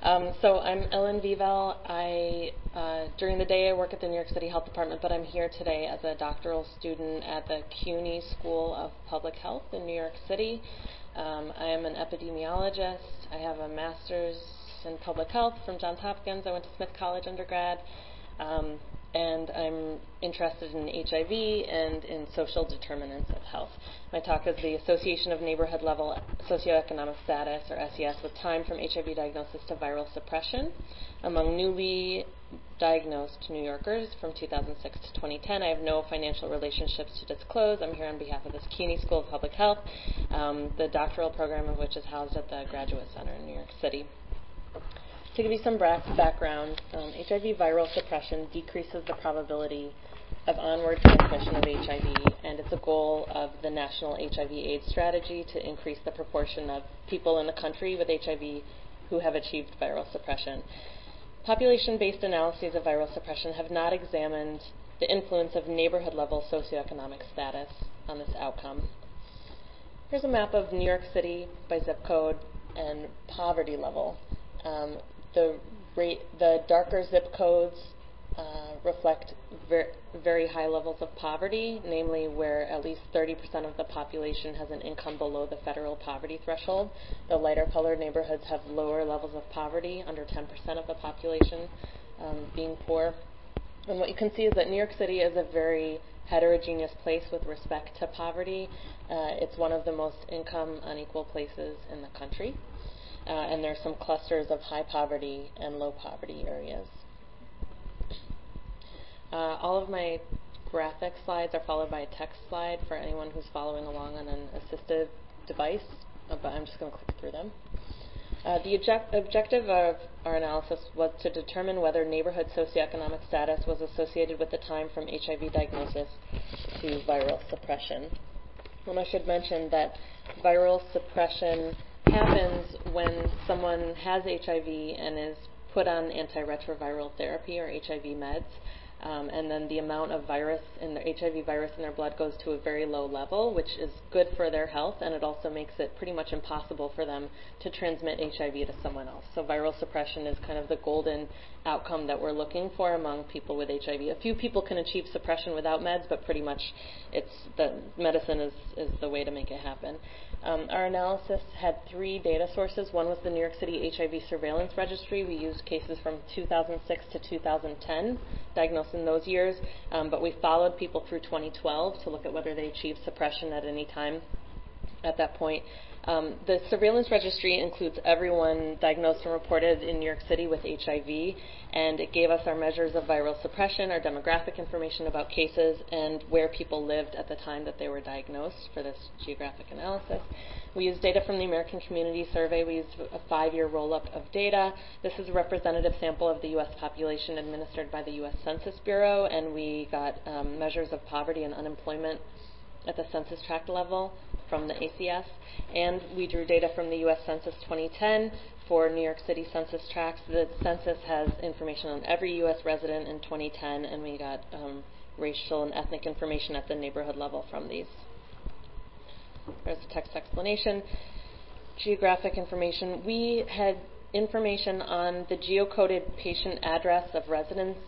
So I'm Ellen Vivel. During the day I work at the New York City Health Department, but I'm here today as a doctoral student at the CUNY School of Public Health in New York City. I am an epidemiologist. I have a master's in public health from Johns Hopkins. I went to Smith College undergrad. And I'm interested in HIV and in social determinants of health. My talk is the association of neighborhood level socioeconomic status, or SES, with time from HIV diagnosis to viral suppression among newly diagnosed New Yorkers from 2006 to 2010. I have no financial relationships to disclose. I'm here on behalf of this CUNY School of Public Health, the doctoral program of which is housed at the Graduate Center in New York City. To give you some background, HIV viral suppression decreases the probability of onward transmission of HIV, and it's a goal of the National HIV/AIDS Strategy to increase the proportion of people in the country with HIV who have achieved viral suppression. Population-based analyses of viral suppression have not examined the influence of neighborhood-level socioeconomic status on this outcome. Here's a map of New York City by zip code and poverty level. The darker zip codes reflect very high levels of poverty, namely where at least 30% of the population has an income below the federal poverty threshold. The lighter colored neighborhoods have lower levels of poverty, under 10% of the population being poor. And what you can see is that New York City is a very heterogeneous place with respect to poverty. It's one of the most income unequal places in the country. And there are some clusters of high poverty and low poverty areas. All of my graphic slides are followed by a text slide for anyone who's following along on an assistive device, but I'm just going to click through them. The objective of our analysis was to determine whether neighborhood socioeconomic status was associated with the time from HIV diagnosis to viral suppression. And I should mention that viral suppression happens when someone has HIV and is put on antiretroviral therapy, or HIV meds, and then the amount of virus in their HIV virus in their blood goes to a very low level, which is good for their health, and it also makes it pretty much impossible for them to transmit HIV to someone else. So viral suppression is kind of the golden outcome that we're looking for among people with HIV. A few people can achieve suppression without meds, but pretty much the medicine is the way to make it happen. Our analysis had 3 data sources. One was the New York City HIV Surveillance Registry. We used cases from 2006 to 2010, diagnosed in those years, but we followed people through 2012 to look at whether they achieved suppression at any time at that point. The surveillance registry includes everyone diagnosed and reported in New York City with HIV, and it gave us our measures of viral suppression, our demographic information about cases, and where people lived at the time that they were diagnosed for this geographic analysis. We used data from the American Community Survey. We used a 5-year roll-up of data. This is a representative sample of the U.S. population administered by the U.S. Census Bureau, and we got measures of poverty and unemployment at the census tract level from the ACS, and we drew data from the U.S. Census 2010 for New York City census tracts. The census has information on every U.S. resident in 2010, and we got racial and ethnic information at the neighborhood level from these. There's the text explanation. Geographic information. We had information on the geocoded patient address of residents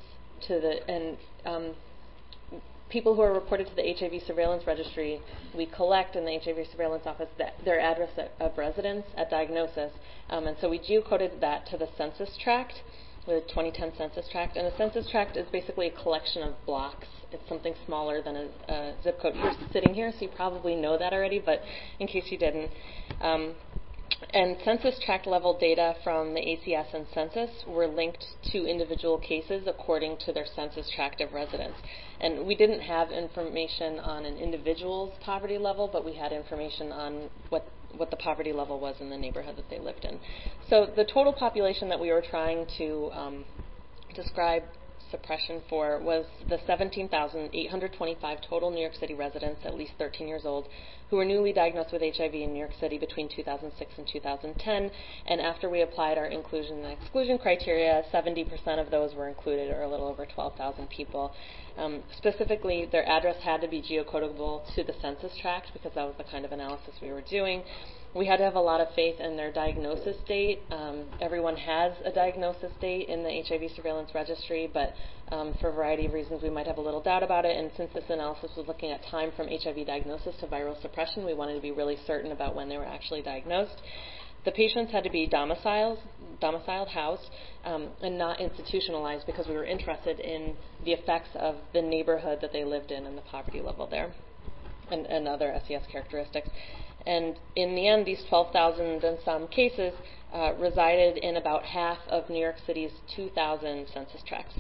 people who are reported to the HIV surveillance registry. We collect in the HIV surveillance office their address of residence at diagnosis, and so we geocoded that to the census tract, the 2010 census tract. And a census tract is basically a collection of blocks. It's something smaller than a zip code. You're sitting here, so you probably know that already, but in case you didn't. And census tract level data from the ACS and census were linked to individual cases according to their census tract of residence. And we didn't have information on an individual's poverty level, but we had information on what the poverty level was in the neighborhood that they lived in. So the total population that we were trying to describe suppression for was the 17,825 total New York City residents, at least 13 years old, who were newly diagnosed with HIV in New York City between 2006 and 2010. And after we applied our inclusion and exclusion criteria, 70% of those were included, or a little over 12,000 people. Specifically, their address had to be geocodable to the census tract because that was the kind of analysis we were doing. We had to have a lot of faith in their diagnosis date. Everyone has a diagnosis date in the HIV surveillance registry, but for a variety of reasons we might have a little doubt about it. And since this analysis was looking at time from HIV diagnosis to viral suppression, we wanted to be really certain about when they were actually diagnosed. The patients had to be domiciled, housed, and not institutionalized because we were interested in the effects of the neighborhood that they lived in and the poverty level there and other SES characteristics. And in the end, these 12,000 and some cases resided in about half of New York City's 2,000 census tracts.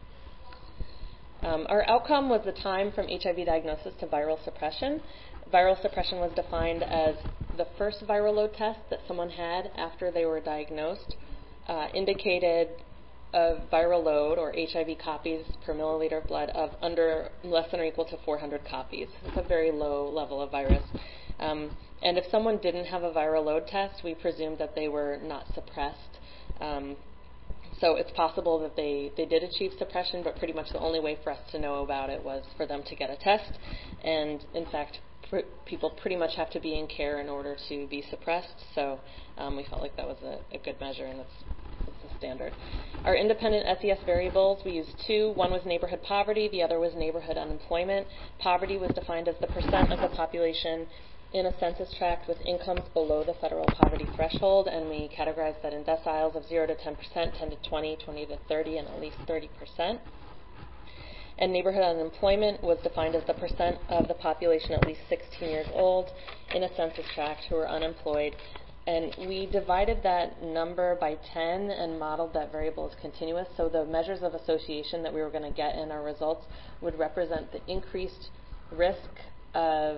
Our outcome was the time from HIV diagnosis to viral suppression. Viral suppression was defined as the first viral load test that someone had after they were diagnosed indicated a viral load, or HIV copies per milliliter of blood, of less than or equal to 400 copies. It's a very low level of virus. And if someone didn't have a viral load test, we presumed that they were not suppressed. So it's possible that they did achieve suppression, but pretty much the only way for us to know about it was for them to get a test. And in fact, people pretty much have to be in care in order to be suppressed. So we felt like that was a good measure, and that's the standard. Our independent SES variables, we used two. One was neighborhood poverty. The other was neighborhood unemployment. Poverty was defined as the percent of the population in a census tract with incomes below the federal poverty threshold, and we categorized that in deciles of 0 to 10%, 10 to 20, 20 to 30, and at least 30%. And neighborhood unemployment was defined as the percent of the population at least 16 years old in a census tract who were unemployed. And we divided that number by 10 and modeled that variable as continuous, so the measures of association that we were going to get in our results would represent the increased risk of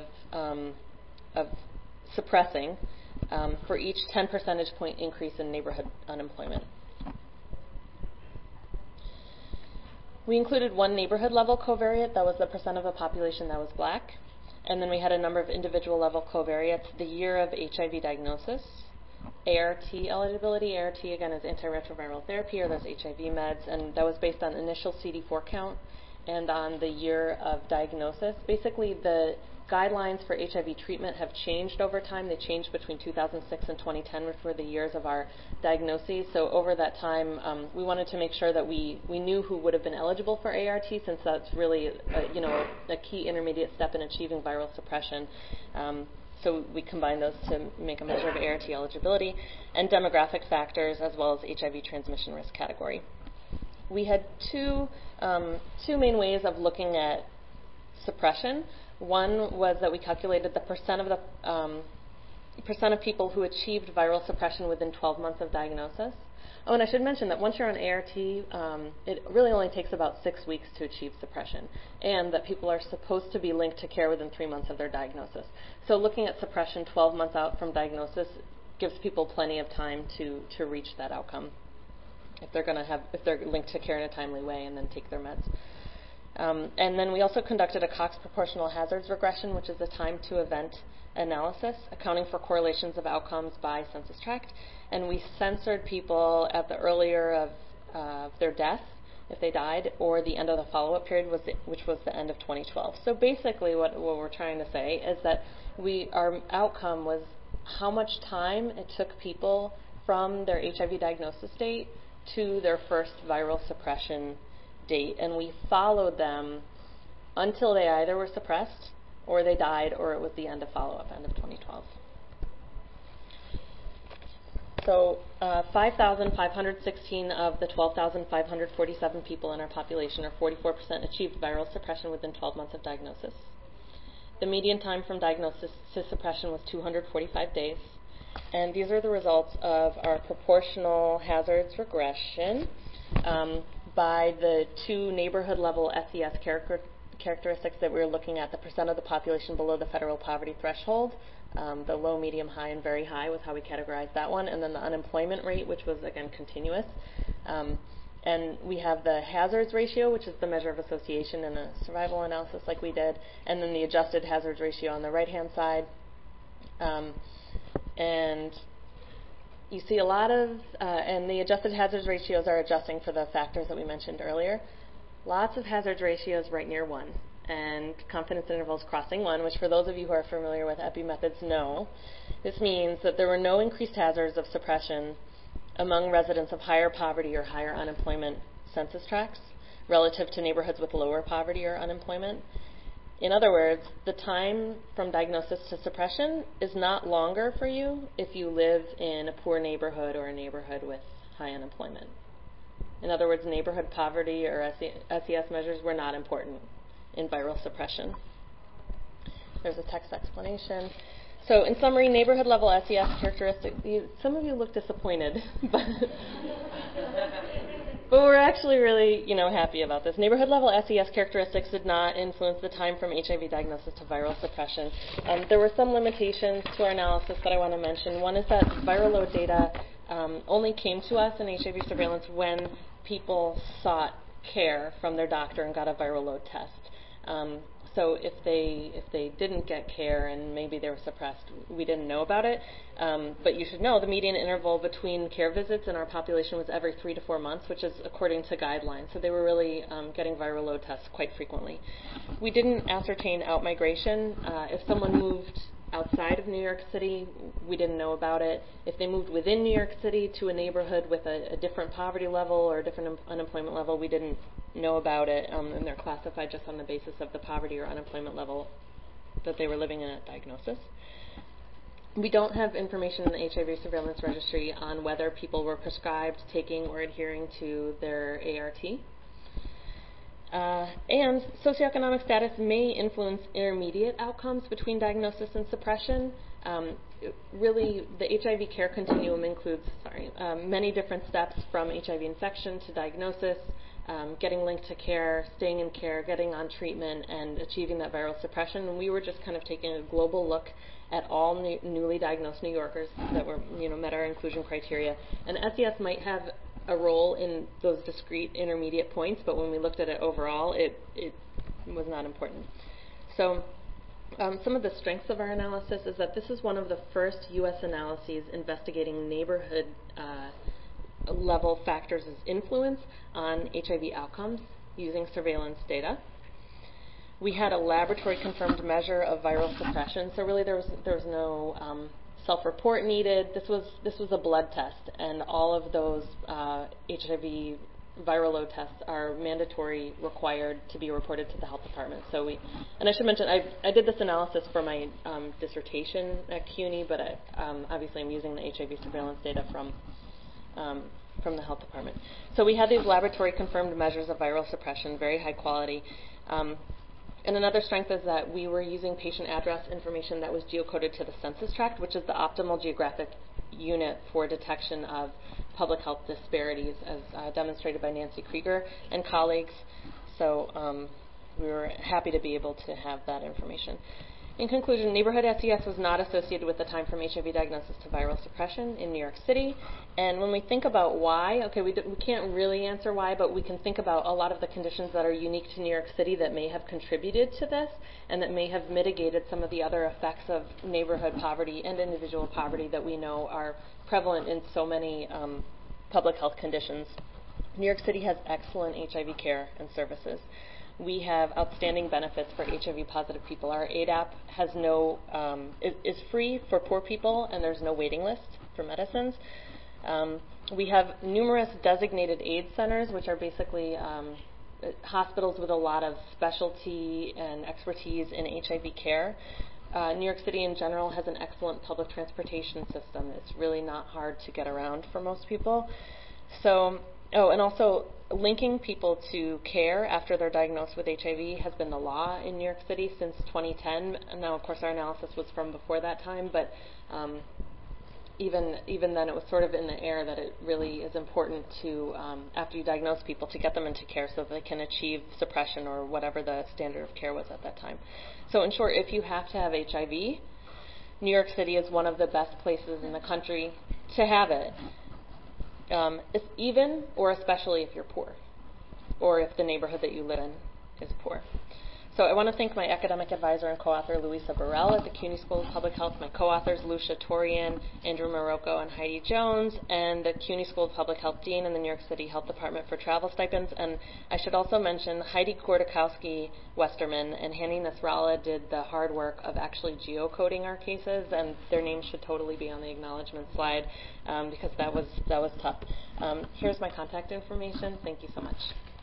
suppressing for each 10 percentage point increase in neighborhood unemployment. We included one neighborhood level covariate, that was the percent of the population that was black, and then we had a number of individual level covariates, the year of HIV diagnosis, ART eligibility. ART, again, is antiretroviral therapy, or those HIV meds, and that was based on initial CD4 count and on the year of diagnosis. Basically, the guidelines for HIV treatment have changed over time. They changed between 2006 and 2010, which were the years of our diagnoses. So over that time, we wanted to make sure that we knew who would have been eligible for ART, since that's really a key intermediate step in achieving viral suppression. So we combined those to make a measure of ART eligibility, and demographic factors as well as HIV transmission risk category. We had two main ways of looking at suppression. One was that we calculated the percent of people who achieved viral suppression within 12 months of diagnosis. Oh, and I should mention that once you're on ART, it really only takes about 6 weeks to achieve suppression, and that people are supposed to be linked to care within 3 months of their diagnosis. So looking at suppression 12 months out from diagnosis gives people plenty of time to reach that outcome if they're linked to care in a timely way and then take their meds. And then we also conducted a Cox proportional hazards regression, which is a time to event analysis, accounting for correlations of outcomes by census tract. And we censored people at the earlier of their death, if they died, or the end of the follow-up period, which was the end of 2012. So basically what we're trying to say is that our outcome was how much time it took people from their HIV diagnosis date to their first viral suppression date, and we followed them until they either were suppressed or they died, or it was the end of follow-up, end of 2012. So 5,516 of the 12,547 people in our population, or 44%, achieved viral suppression within 12 months of diagnosis. The median time from diagnosis to suppression was 245 days. And these are the results of our proportional hazards regression by the two neighborhood level SES characteristics that we were looking at. The percent of the population below the federal poverty threshold, the low, medium, high, and very high was how we categorized that one, and then the unemployment rate, which was, again, continuous. And we have the hazards ratio, which is the measure of association in a survival analysis like we did, and then the adjusted hazards ratio on the right-hand side. And you see a lot of, and the adjusted hazards ratios are adjusting for the factors that we mentioned earlier. Lots of hazards ratios right near 1. and confidence intervals crossing 1, which for those of you who are familiar with EPI methods know, this means that there were no increased hazards of suppression among residents of higher poverty or higher unemployment census tracts relative to neighborhoods with lower poverty or unemployment. In other words, the time from diagnosis to suppression is not longer for you if you live in a poor neighborhood or a neighborhood with high unemployment. In other words, neighborhood poverty or SES measures were not important in viral suppression. There's a text explanation. So in summary, neighborhood level SES characteristics, some of you look disappointed, but we're actually really, happy about this. Neighborhood level SES characteristics did not influence the time from HIV diagnosis to viral suppression. There were some limitations to our analysis that I want to mention. One is that viral load data only came to us in HIV surveillance when people sought care from their doctor and got a viral load test. So if they didn't get care and maybe they were suppressed, we didn't know about it. But you should know the median interval between care visits in our population was every 3 to 4 months, which is according to guidelines. So they were really getting viral load tests quite frequently. We didn't ascertain outmigration. If someone moved outside of New York City, we didn't know about it. If they moved within New York City to a neighborhood with a different poverty level or a different unemployment level, we didn't know about it, and they're classified just on the basis of the poverty or unemployment level that they were living in at diagnosis. We don't have information in the HIV surveillance registry on whether people were prescribed, taking, or adhering to their ART. And socioeconomic status may influence intermediate outcomes between diagnosis and suppression. Really, the HIV care continuum includes many different steps from HIV infection to diagnosis, getting linked to care, staying in care, getting on treatment, and achieving that viral suppression. And we were just kind of taking a global look at all newly diagnosed New Yorkers that were, met our inclusion criteria. And SES might have a role in those discrete intermediate points, but when we looked at it overall, it was not important. So some of the strengths of our analysis is that this is one of the first U.S. analyses investigating neighborhood level factors as influence on HIV outcomes using surveillance data. We had a laboratory confirmed measure of viral suppression, so really there was no self-report needed. This was a blood test, and all of those HIV viral load tests are mandatory, required to be reported to the health department. So and I should mention, I did this analysis for my dissertation at CUNY, but obviously I'm using the HIV surveillance data from the health department. So we had these laboratory confirmed measures of viral suppression, very high quality. And another strength is that we were using patient address information that was geocoded to the census tract, which is the optimal geographic unit for detection of public health disparities, as demonstrated by Nancy Krieger and colleagues. So we were happy to be able to have that information. In conclusion, neighborhood SES was not associated with the time from HIV diagnosis to viral suppression in New York City. And when we think about why, we can't really answer why, but we can think about a lot of the conditions that are unique to New York City that may have contributed to this and that may have mitigated some of the other effects of neighborhood poverty and individual poverty that we know are prevalent in so many public health conditions. New York City has excellent HIV care and services. We have outstanding benefits for HIV-positive people. Our ADAP has is free for poor people, and there's no waiting list for medicines. We have numerous designated AIDS centers, which are basically hospitals with a lot of specialty and expertise in HIV care. New York City in general has an excellent public transportation system. It's really not hard to get around for most people. So, and also linking people to care after they're diagnosed with HIV has been the law in New York City since 2010. And now, of course, our analysis was from before that time, but even then it was sort of in the air that it really is important to, after you diagnose people, to get them into care so that they can achieve suppression or whatever the standard of care was at that time. So in short, if you have to have HIV, New York City is one of the best places in the country to have it. Even or especially if you're poor, or if the neighborhood that you live in is poor. So I want to thank my academic advisor and co-author, Louisa Burrell at the CUNY School of Public Health, my co-authors, Lucia Torian, Andrew Marocco, and Heidi Jones, and the CUNY School of Public Health Dean and the New York City Health Department for travel stipends. And I should also mention Heidi Gordakowski Westerman and Hanny Nasrallah did the hard work of actually geocoding our cases, and their names should totally be on the acknowledgement slide because that was tough. Here's my contact information. Thank you so much.